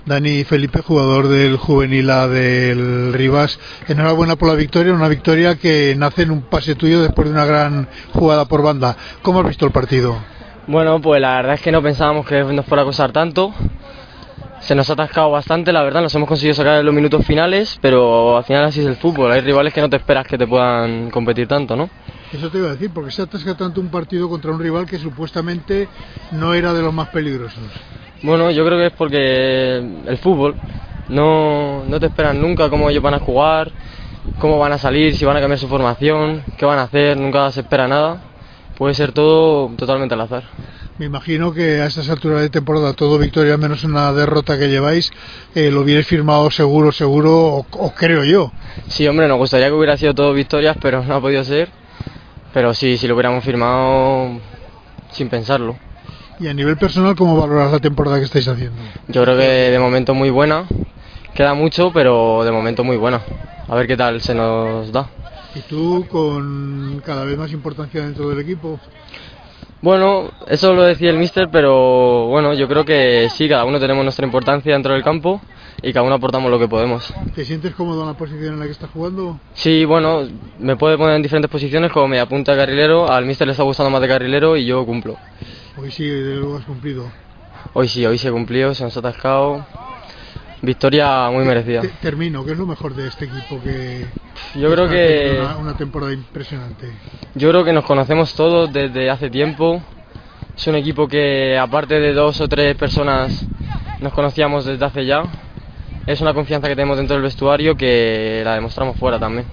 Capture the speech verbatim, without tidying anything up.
Dani Felipe, jugador del Juvenil A del Rivas, enhorabuena por la victoria, una victoria que nace en un pase tuyo después de una gran jugada por banda. ¿Cómo has visto el partido? Bueno, pues la verdad es que no pensábamos que nos fuera a costar tanto. Se nos ha atascado bastante, la verdad, nos hemos conseguido sacar en los minutos finales, pero al final así es el fútbol, hay rivales que no te esperas que te puedan competir tanto, ¿no? Eso te iba a decir, porque se atasca tanto un partido contra un rival que supuestamente no era de los más peligrosos. Bueno, yo creo que es porque el fútbol, no, no te esperan nunca cómo ellos van a jugar, cómo van a salir, si van a cambiar su formación, qué van a hacer, nunca se espera nada, puede ser todo totalmente al azar. Me imagino que a estas alturas de temporada todo victoria menos una derrota que lleváis, eh, lo hubierais firmado seguro, seguro, o, o creo yo. Sí, hombre, nos gustaría que hubiera sido todo victorias, pero no ha podido ser, pero sí, si lo hubiéramos firmado sin pensarlo. Y a nivel personal, ¿cómo valoras la temporada que estáis haciendo? Yo creo que de momento muy buena, queda mucho, pero de momento muy buena. A ver qué tal se nos da. ¿Y tú con cada vez más importancia dentro del equipo? Bueno, eso lo decía el míster, pero bueno, yo creo que sí, cada uno tenemos nuestra importancia dentro del campo y cada uno aportamos lo que podemos. ¿Te sientes cómodo en la posición en la que estás jugando? Sí, bueno, me puede poner en diferentes posiciones, como media punta, carrilero, al míster le está gustando más de carrilero y yo cumplo. Hoy sí, de luego has cumplido. Hoy sí, hoy se cumplió, se nos ha atascado. Victoria muy merecida. Termino, ¿qué es lo mejor de este equipo? Que yo creo que una, una temporada impresionante. Yo creo que nos conocemos todos desde hace tiempo. Es un equipo que, aparte de dos o tres personas, nos conocíamos desde hace ya. Es una confianza que tenemos dentro del vestuario que la demostramos fuera también.